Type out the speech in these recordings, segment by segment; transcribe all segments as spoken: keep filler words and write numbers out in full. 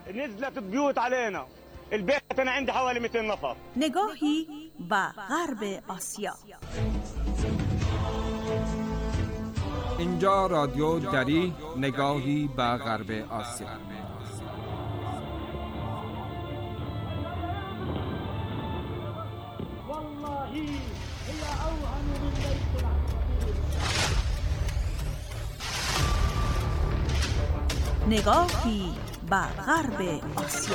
نزلت بيوت علينا. البيت أنا عندي حوالي مئتين نفر. نگاهی به غرب آسیا. اینجا رادیو دری، نگاهی به غرب آسیا. نگاهی به غرب آسیا.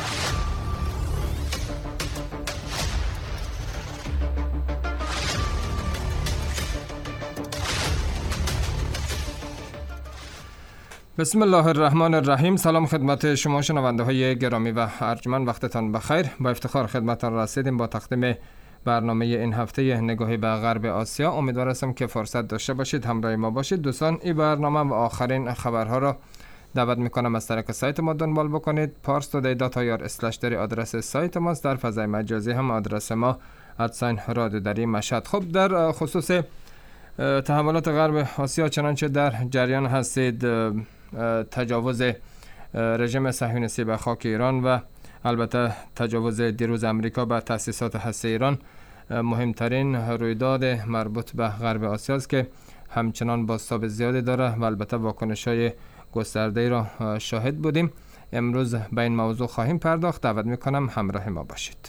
بسم الله الرحمن الرحیم. سلام خدمت شما شنونده های گرامی و ارجمند، وقتتان بخیر. با افتخار خدمتتان رسیدیم با تقدیم برنامه این هفته نگاهی به غرب آسیا. امیدوار هستم که فرصت داشته باشید همراه ما باشید. دوستان، این برنامه و آخرین خبرها را دعوت میکنم از طریق سایت ما دنبال بکنید. پارس تودی دات آی آر اسلش دری آدرس سایت ماست. در فضای مجازی هم آدرس ما ادساین رادیو دری مشهد. خب، در خصوص تحولات غرب آسیا چنانچه در جریان هستید، تجاوز رژیم صهیونیستی به خاک ایران و البته تجاوز دیروز امریکا به تأسیسات هسته ایران مهمترین رویداد مربوط به غرب آسیا است که همچنان بازتاب زیادی داره و البته واکنش‌های گسترده‌ای را شاهد بودیم. امروز به این موضوع خواهیم پرداخت. دعوت می‌کنم همراه ما باشید.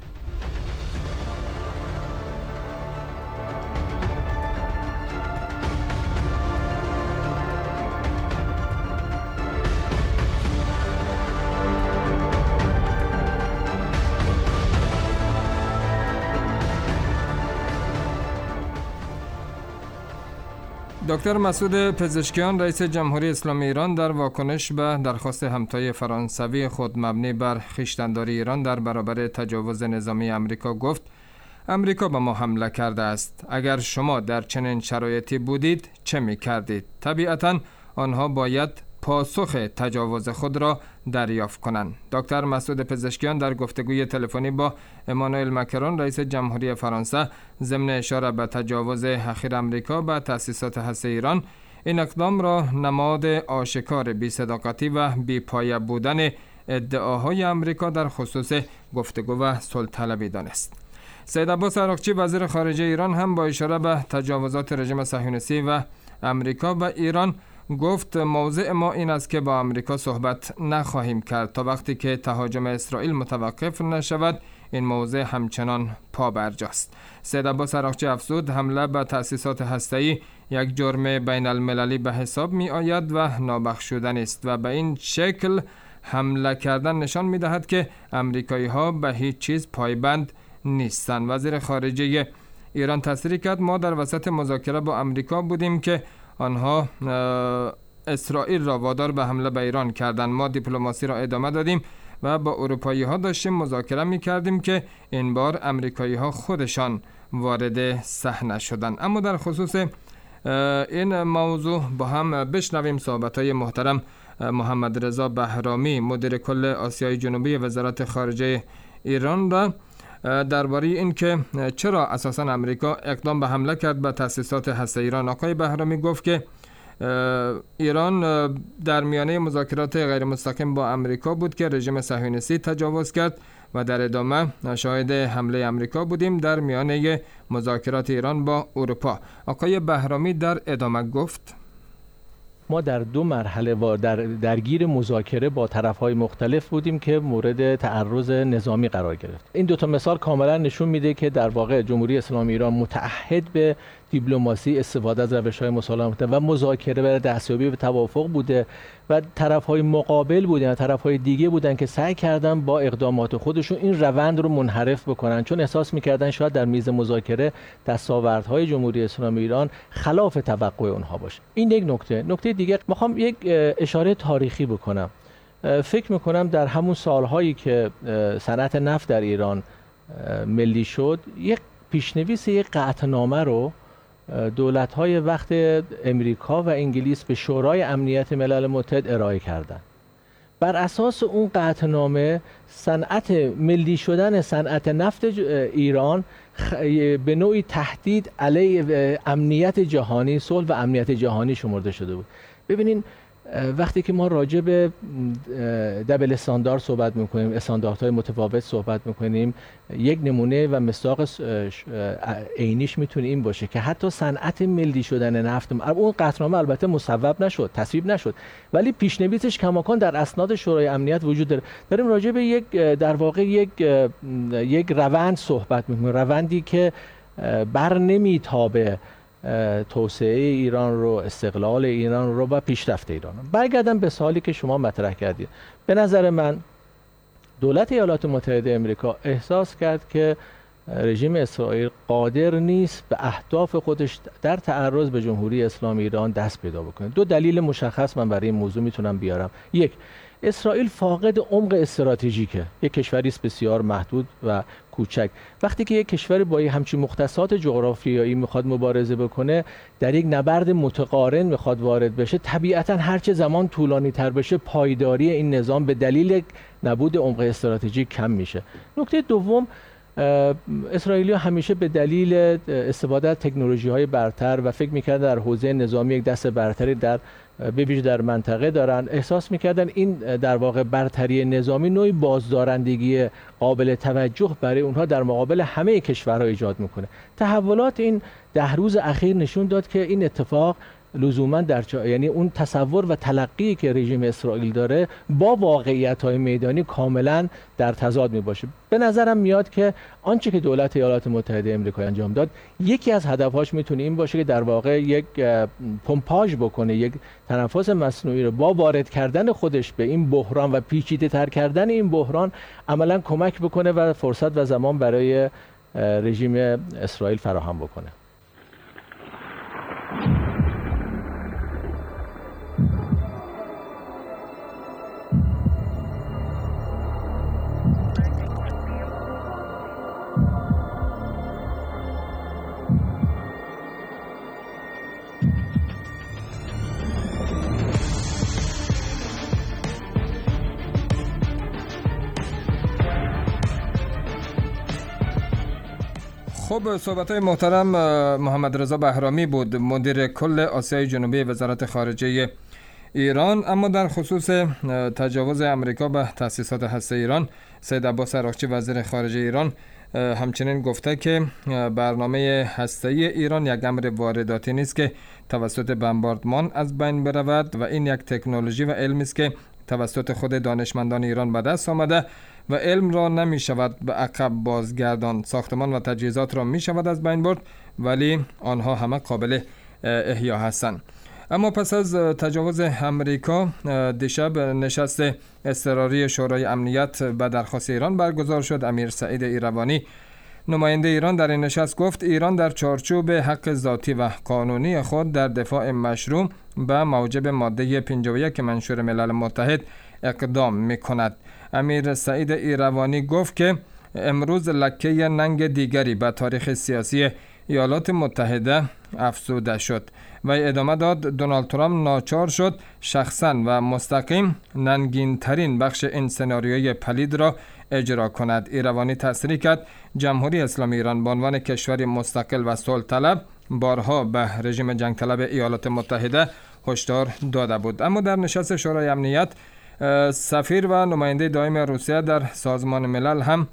دکتر مسعود پزشکیان، رئیس جمهوری اسلامی ایران، در واکنش به درخواست همتای فرانسوی خود مبنی بر خویشتن‌داری ایران در برابر تجاوز نظامی امریکا گفت: امریکا به ما حمله کرده است. اگر شما در چنین شرایطی بودید چه می‌کردید؟ طبیعتاً آنها باید پاسخ تجاوز خود را دریافت کنند. دکتر مسعود پزشکیان در گفتگوی تلفنی با امانوئل مکرون، رئیس جمهوری فرانسه، ضمن اشاره به تجاوز اخیر امریکا به تأسیسات هسته ایران، این اقدام را نماد آشکار بی‌صداقتی و بی‌پایه بودن ادعاهای امریکا در خصوص گفتگو و صلح طلبی دانست. سید عباس عراقچی، وزیر خارجه ایران، هم با اشاره به تجاوزات رژیم صهیونیستی و امریکا و ایران گفت: موضع ما این است که با امریکا صحبت نخواهیم کرد تا وقتی که تهاجم اسرائیل متوقف نشود. این موضع همچنان پابرجاست. سید عباس عراقچی افزود: حمله به تأسیسات هسته‌ای یک جرم بین المللی به حساب می آید و نابخشودنی است و به این شکل حمله کردن نشان می دهد که امریکایی ها به هیچ چیز پایبند نیستند. وزیر خارجه ایران تصریح کرد: ما در وسط مذاکره با امریکا بودیم که آنها اسرائیل را وادار به حمله به ایران کردند. ما دیپلماسی را ادامه دادیم و با اروپایی ها داشتیم مذاکره می کردیم که این بار امریکایی ها خودشان وارد صحنه شدند. اما در خصوص این موضوع با هم بشنویم صحبت های محترم محمد رضا بهرامی، مدیر کل آسیای جنوبی وزارت خارجه ایران را درباره این که چرا اساساً امریکا اقدام به حمله کرد به تأسیسات هسته ایران. آقای بهرامی گفت که ایران در میانه مذاکرات غیر مستقیم با امریکا بود که رژیم صهیونیستی تجاوز کرد و در ادامه شاهد حمله امریکا بودیم در میانه مذاکرات ایران با اروپا. آقای بهرامی در ادامه گفت: ما در دو مرحله و در درگیر مذاکره با طرف‌های مختلف بودیم که مورد تعرض نظامی قرار گرفت. این دو تا مثال کاملا نشون میده که در واقع جمهوری اسلامی ایران متعهد به دیپلماسی، استفاده از روش‌های مسالمت و مذاکره برای دستیابی به توافق بوده و طرف‌های مقابل بودن، طرف‌های دیگه بودن که سعی کردن با اقدامات خودشون این روند رو منحرف بکنن، چون احساس می‌کردن شاید در میز مذاکره دستاوردهای جمهوری اسلامی ایران خلاف توقع اونها باشه. این یک نکته. نکته دیگه می‌خوام یک اشاره تاریخی بکنم. فکر می‌کنم در همون سال‌هایی که صنعت نفت در ایران ملی شد، یک پیشنویس یک قطعنامه رو دولت‌های وقت امریکا و انگلیس به شورای امنیت ملل متحد ارائه کردند. بر اساس اون قطعنامه صنعت ملی شدن صنعت نفت ایران به نوعی تهدید علیه امنیت جهانی، صلح و امنیت جهانی شمرده شده بود. ببینین وقتی که ما راجع به دبل استاندارد صحبت میکنیم، استانداردهای متفاوت صحبت میکنیم، یک نمونه و مصداق عینیش میتونه این باشه که حتی صنعت ملی شدن نفت، اون قطعنامه البته مصوب نشد، تصویب نشد، ولی پیشنویسش کماکان در اسناد شورای امنیت وجود داره. داریم راجع به یک در واقع یک یک روند صحبت میکنیم، روندی که بر نمیتابه توسعه ایران رو، استقلال ایران رو و پیشرفت ایران. برگردم به سوالی که شما مطرح کردید. به نظر من دولت ایالات متحده آمریکا احساس کرد که رژیم اسرائیل قادر نیست به اهداف خودش در تعرض به جمهوری اسلامی ایران دست پیدا بکنه. دو دلیل مشخص من برای این موضوع میتونم بیارم. یک، اسرائیل فاقد عمق استراتژیکه، یک کشوری است بسیار محدود و کوچک. وقتی که یک کشور با همچین مختصات جغرافیایی میخواد مبارزه بکنه، در یک نبرد متقارن میخواد وارد بشه، طبیعتا هرچه زمان طولانی تر بشه پایداری این نظام به دلیل نبود عمق استراتژیک کم میشه. نکته دوم، اسرائیلی‌ها همیشه به دلیل استفاده از تکنولوژی‌های برتر و فکر می‌کردن در حوزه نظامی یک دست برتری در به ویژه در منطقه دارن، احساس می‌کردن این در واقع برتری نظامی نوعی بازدارندگی قابل توجه برای اونها در مقابل همه کشورها ایجاد می‌کنه. تحولات این ده روز اخیر نشون داد که این اتفاق لزوما در چا... یعنی اون تصور و تلقی که رژیم اسرائیل داره با واقعیت‌های میدانی کاملا در تضاد می باشه. به نظرم میاد که آنچه که دولت ایالات متحده آمریکا انجام داد، یکی از هدفهاش میتونه این باشه که در واقع یک پمپاژ بکنه، یک تنفس مصنوعی رو با وارد کردن خودش به این بحران و پیچیده تر کردن این بحران عملا کمک بکنه و فرصت و زمان برای رژیم اسرائیل فراهم بکنه. خب، صحبت‌های محترم محمد رضا بهرامی بود، مدیر کل آسیای جنوبی وزارت خارجه ایران. اما در خصوص تجاوز امریکا به تأسیسات هسته ایران، سید عباس عراقچی وزیر خارجه ایران همچنین گفته که برنامه هسته‌ای ایران یک امر وارداتی نیست که توسط بمباردمان از بین برود و این یک تکنولوژی و علمی است که توسط خود دانشمندان ایران به دست آمده و علم را نمی شود به عقب بازگردان. ساختمان و تجهیزات را می شود از بین برد، ولی آنها همه قابل احیا هستند. اما پس از تجاوز امریکا، دیشب نشست اضطراری شورای امنیت به درخواست ایران برگزار شد. امیر سعید ایروانی، نماینده ایران، در این نشست گفت ایران در چارچوب حق ذاتی و قانونی خود در دفاع مشروع به موجب ماده پنجاه و یک منشور ملل متحد اقدام می کند. امیر سعید ایروانی گفت که امروز لکه ننگ دیگری به تاریخ سیاسی ایالات متحده افزوده شد و ادامه داد دونالد ترامپ ناچار شد شخصا و مستقیم ننگین ترین بخش این سناریوی پلید را اجرا کند. ایروانی تصریح کرد جمهوری اسلامی ایران به عنوان کشوری مستقل و صلح طلب بارها به رژیم جنگ طلب ایالات متحده هشدار داده بود. اما در نشست شورای امنیت، سفیر و نماینده دائم روسیه در سازمان ملل هم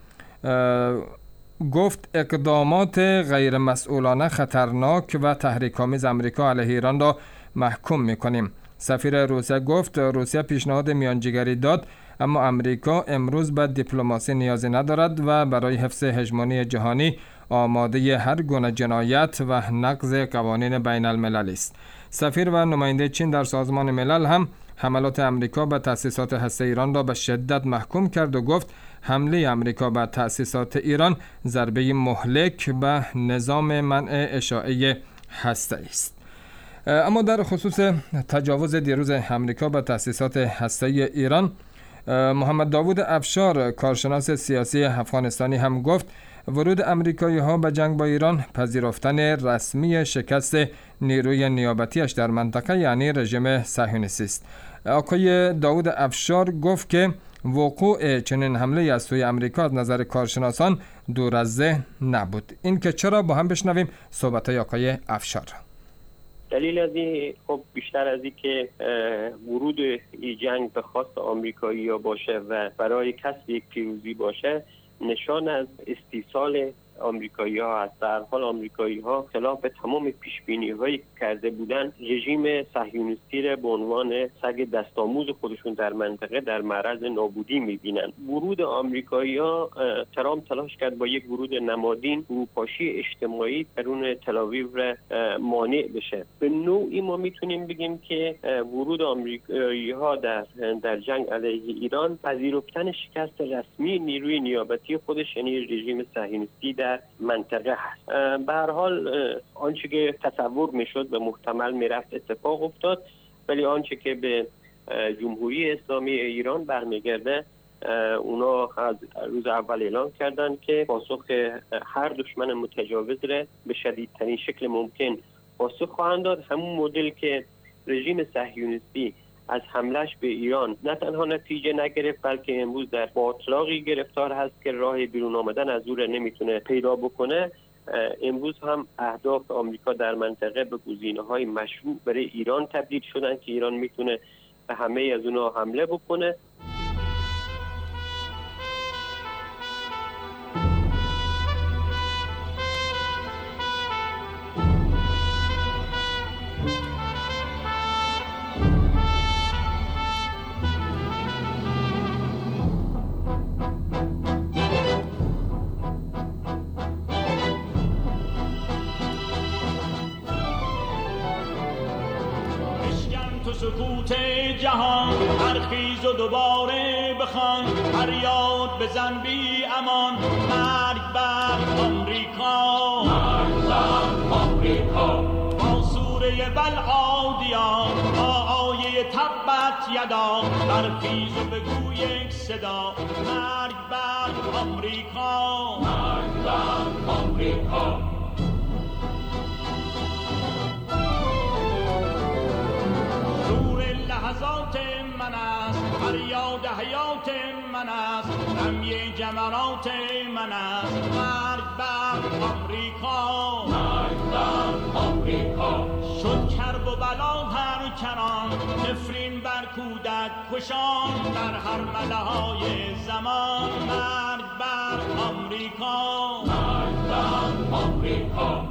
گفت اقدامات غیر مسئولانه، خطرناک و تحریک‌آمیز امریکا علیه ایران را محکوم می‌کنیم. سفیر روسیه گفت روسیه پیشنهاد میانجیگری داد، اما امریکا امروز به دیپلماسی نیازی ندارد و برای حفظ هژمونی جهانی آماده هر گونه جنایت و نقض قوانین بین المللی است. سفیر و نماینده چین در سازمان ملل هم حملات امریکا به تأسیسات هسته ایران را به شدت محکوم کرد و گفت حمله امریکا به تأسیسات ایران ضربه مهلک به نظام منع اشاعه هسته است. اما در خصوص تجاوز دیروز امریکا به تأسیسات هسته ایران، محمد داوود افشار، کارشناس سیاسی افغانستانی، هم گفت ورود امریکایی ها به جنگ با ایران پذیرفتن رسمی شکست نیروی نیابتیش در منطقه یعنی رژیم صهیونیستی است. آقای داوود افشار گفت که وقوع چنین حمله از سوی امریکا از نظر کارشناسان دور از ذهن نبود. این که چرا، با هم بشنویم صحبت‌های آقای افشار. دلیل از این خب بیشتر از این که ورود این جنگ به خواست آمریکایی‌ها باشه و برای کسب یک پیروزی باشه نشان از استیصال آمریکایی‌ها است. در حال آمریکایی‌ها خلاف تمام پیش‌بینی‌هایی کرده بودند رژیم صهیونیستی را به عنوان سگ دستآموز خودشون در منطقه در معرض نابودی می‌بینند. ورود آمریکایی‌ها ترامپ تلاش کرد با یک ورود نمادین فروپاشی اجتماعی درون تل‌آویو را مانع بشه. به نوعی ما میتونیم بگیم که ورود آمریکایی‌ها در در جنگ علیه ایران پذیرفتن شکست رسمی نیروی نیابتی خودش یعنی رژیم صهیونیستی در منطقه هست. به هر حال آنچه که تصور میشد به محتمل میرفت اتفاق افتاد، ولی آنچه که به جمهوری اسلامی ایران برمیگرده اونا از روز اول اعلام کردن که پاسخ هر دشمن متجاوز را به شدیدترین شکل ممکن پاسخ خواهند داد. همون مدل که رژیم صهیونیستی از حملش به ایران نه تنها نتیجه نگرفت بلکه امروز در باطلاقی گرفتار هست که راه بیرون آمدن از او را نمیتونه پیدا بکنه. امروز هم اهداف آمریکا در منطقه به گزینه‌های مشروع برای ایران تبدیل شدن که ایران میتونه به همه از اونها حمله بکنه. سکوت جهان برخیز و دوباره بخوان، فریاد بزن بی امان، مرگ بر آمریکا، مرگ بر آمریکا. با سوره والعادیان با آیه تبت یدا، برخیز و بگو یک صدا، مرگ بر آمریکا، مرگ بر آمریکا. لحظات من است، فریاد حیات من است، رمی جمرات من است، مرگ بر آمریکا، مرگ بر آمریکا. شد کرب و بلا هر کران، نفرین بر کودک کشان، در هر مله‌های زمان، مرگ بر آمریکا، مرگ بر آمریکا.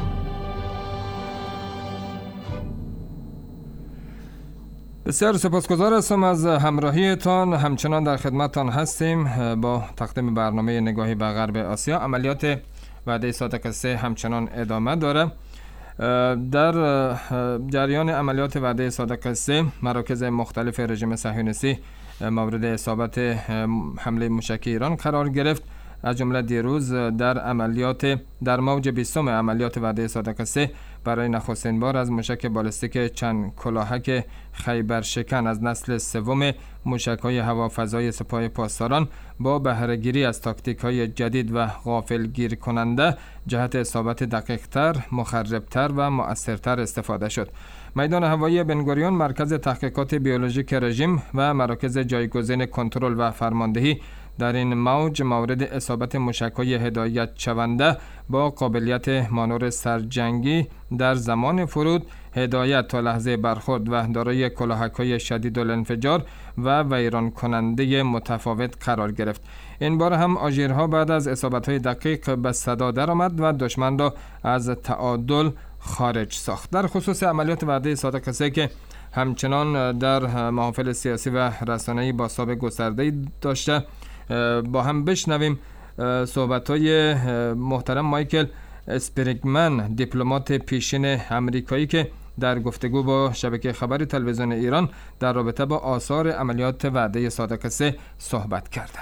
بسیار سپاسگزار هستم از همراهیتان. همچنان در خدمتتان هستیم با تقدیم برنامه نگاهی به غرب آسیا. عملیات وعده صادق سه همچنان ادامه داره. در جریان عملیات وعده صادق سه مراکز مختلف رژیم صهیونیستی مورد اصابت حمله موشکی ایران قرار گرفت. از جمله دیروز در عملیات در موج بیستم عملیات وعده صادق سه برای نخستین بار از موشک بالستیک چند کلاهک خیبر شکن از نسل سوم موشک‌های هوافضای سپاه پاسداران با بهره‌گیری از تاکتیک‌های جدید و غافلگیر کننده جهت اصابت دقیق‌تر، مخرب‌تر و مؤثرتر استفاده شد. میدان هوایی بنگوریون مرکز تحقیقات بیولوژیک رژیم و مراکز جایگزین کنترل و فرماندهی در این موج مورد اصابت موشک‌های هدایت شونده با قابلیت مانور سرجنگی در زمان فرود، هدایت تا لحظه برخورد و دارای کلاهک‌های شدید الانفجار و ویران کننده متفاوت قرار گرفت. این بار هم آژیرها بعد از اصابت‌های دقیق به صدا درآمد و دشمن را از تعادل خارج ساخت. در خصوص عملیات وعده صادق سه که همچنان در محافل سیاسی و رسانه‌ای بازتاب گسترده‌ای داشته، با هم بشنویم صحبت‌های محترم مایکل اسپریگمن، دیپلمات پیشین آمریکایی که در گفتگو با شبکه خبری تلویزیون ایران در رابطه با آثار عملیات وعده صادق سه صحبت کرد.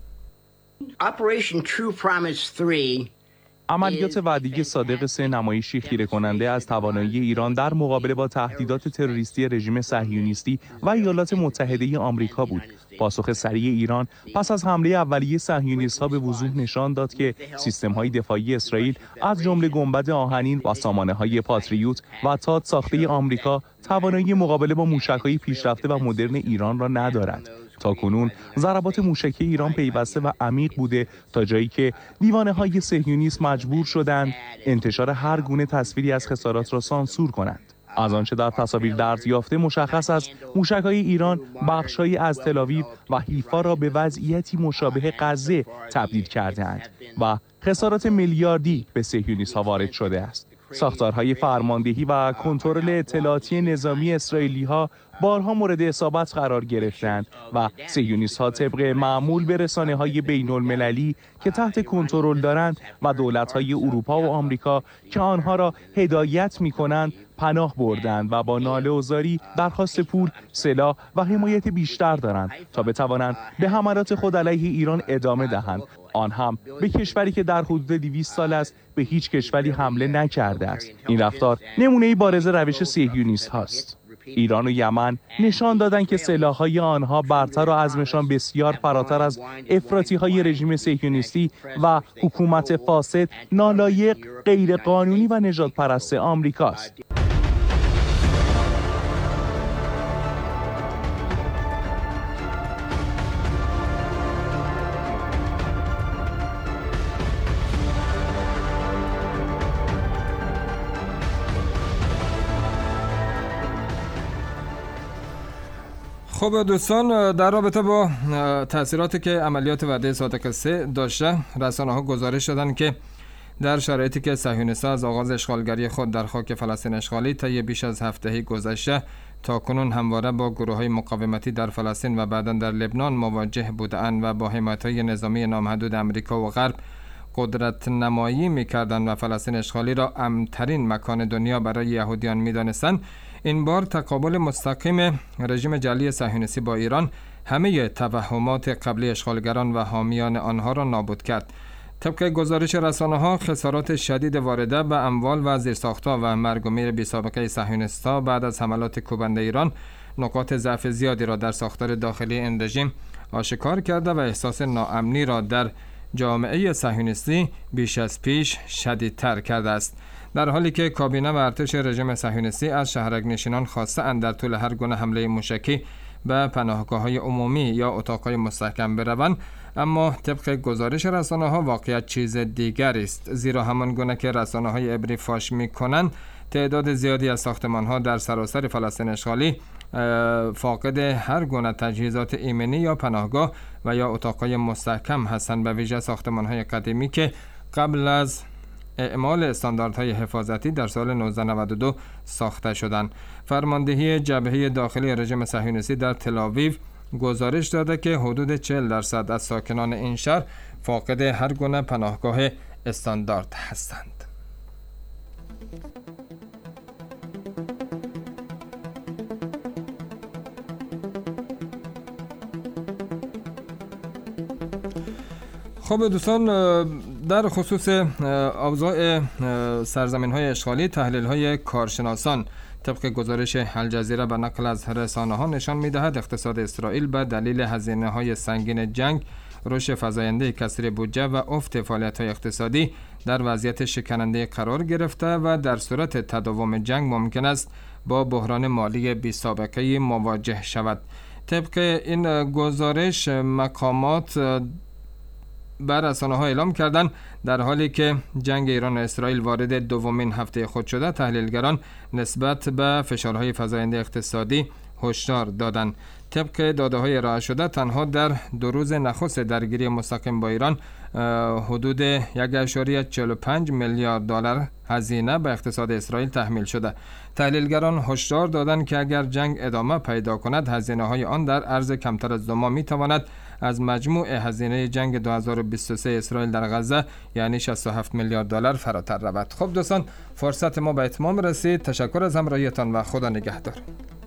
Operation True Promise three عملیات وعده صادق سه نمایشی خیره کننده از توانایی ایران در مقابله با تهدیدات تروریستی رژیم صهیونیستی و ایالات متحده آمریکا بود. پاسخ سریع ایران پس از حمله اولیه صهیونیست‌ها به وضوح نشان داد که سیستم‌های دفاعی اسرائیل از جمله گنبد آهنین و سامانه‌های پاتریوت و تاد ساخته آمریکا توانایی مقابله با موشک‌های پیشرفته و مدرن ایران را ندارند. تاکنون ضربات موشکی ایران پیوسته و عمیق بوده تا جایی که دیوانه‌های صهیونیست مجبور شدند انتشار هر گونه تصویری از خسارات را سانسور کنند. از آنچه در تصاویر درز یافته مشخص است موشک‌های ایران بخش‌هایی از تل‌آویو و حیفا را به وضعیتی مشابه غزه تبدیل کرده‌اند و خسارات میلیاردی به صهیونیست‌ها وارد شده است. ساختارهای فرماندهی و کنترل اطلاعاتی نظامی اسرائیلی‌ها بارها مورد اصابت قرار گرفتند و صهیونیست‌ها طبق معمول به رسانه‌های بین‌المللی که تحت کنترل دارند و دولت‌های اروپا و آمریکا که آنها را هدایت می‌کنند پناه بردند و با ناله و زاری درخواست پول، سلاح و حمایت بیشتر دارند تا بتوانند به حملات خود علیه ایران ادامه دهند، آن هم به کشوری که در حدود دویست سال است به هیچ کشوری حمله نکرده است. این رفتار نمونه‌ای بارز روش صهیونیست هاست. ایران و یمن نشان دادند که سلاح‌های آنها برتر و عزمشان بسیار فراتر از افراطی‌های رژیم صهیونیستی و حکومت فاسد، نالایق، غیرقانونی و نژادپرست آمریکاست. خب دوستان، در رابطه با تأثیراتی که عملیات وعده صادق سه داشته، رسانه‌ها گزارش دادند که در شرایطی که صهیونیست‌ها از آغاز اشغالگری خود در خاک فلسطین اشغالی طی بیش از هفته‌ای گذشته تاکنون همواره با گروه‌های مقاومتی در فلسطین و بعداً در لبنان مواجه بودند و با حمایت‌های نظامی نامحدود آمریکا و غرب قدرت نمایی می‌کردند و فلسطین اشغالی را امن‌ترین مکان دنیا برای یهودیان می‌دانستند، این بار تقابل مستقیم رژیم جعلی صهیونیستی با ایران همه توهمات قبلی اشغالگران و حامیان آنها را نابود کرد. طبق گزارش رسانه‌ها، خسارات شدید وارده به اموال و زیرساخت‌ها و مرگ و میر بی‌سابقه صهیونیست‌ها بعد از حملات کوبنده ایران نقاط ضعف زیادی را در ساختار داخلی این رژیم آشکار کرده و احساس ناامنی را در جامعه صهیونیستی بیش از پیش شدیدتر کرده است. در حالی که کابینه و ارتش رژیم صهیونیستی از شهرک‌نشینان خواسته اند در طول هر گونه حمله موشکی به پناهگاه‌های عمومی یا اتاق‌های مستحکم بروند، اما طبق گزارش رسانه‌ها واقعیت چیز دیگری است، زیرا همان گونه که رسانه‌های عبری فاش می‌کنند تعداد زیادی از ساختمان‌ها در سراسر فلسطین اشغالی فاقد هر گونه تجهیزات ایمنی یا پناهگاه و یا اتاق‌های مستحکم هستند، به ویژه ساختمان‌های قدیمی که قبل از اعمال استانداردهای حفاظتی در سال نوزده نود و دو ساخته شدند. فرماندهی جبهه داخلی رژیم صهیونیستی در تل‌آویو گزارش داده که حدود چهل درصد از ساکنان این شهر فاقد هر گونه پناهگاه استاندارد هستند. خب دوستان، در خصوص اوضاع سرزمین‌های اشغالی، تحلیل‌های کارشناسان طبق گزارش الجزیره به نقل از رسانه‌ها نشان می‌دهد اقتصاد اسرائیل به دلیل هزینه‌های سنگین جنگ، رشد فزاینده کسری بودجه و افت فعالیت‌های اقتصادی در وضعیت شکننده قرار گرفته و در صورت تداوم جنگ ممکن است با بحران مالی بی‌سابقه‌ای مواجه شود. طبق این گزارش مقامات بر رسانه‌ها اعلام کردند در حالی که جنگ ایران و اسرائیل وارد دومین هفته خود شده، تحلیلگران نسبت به فشارهای فزاینده اقتصادی هشدار دادند. طبق داده‌های ارائه شده، تنها در دو روز نخست درگیری مستقیم با ایران حدود یک ممیز چهل و پنج میلیارد دلار هزینه به اقتصاد اسرائیل تحمیل شده. تحلیلگران هشدار دادند که اگر جنگ ادامه پیدا کند، هزینه‌های آن در عرض کمتر از دو ماه می‌تواند از مجموع هزینه جنگ دو هزار و بیست و سه اسرائیل در غزه یعنی شصت و هفت میلیارد دلار فراتر رود. خب دوستان، فرصت ما به اتمام رسید. تشکر از همراهیتان و خدا نگهدار.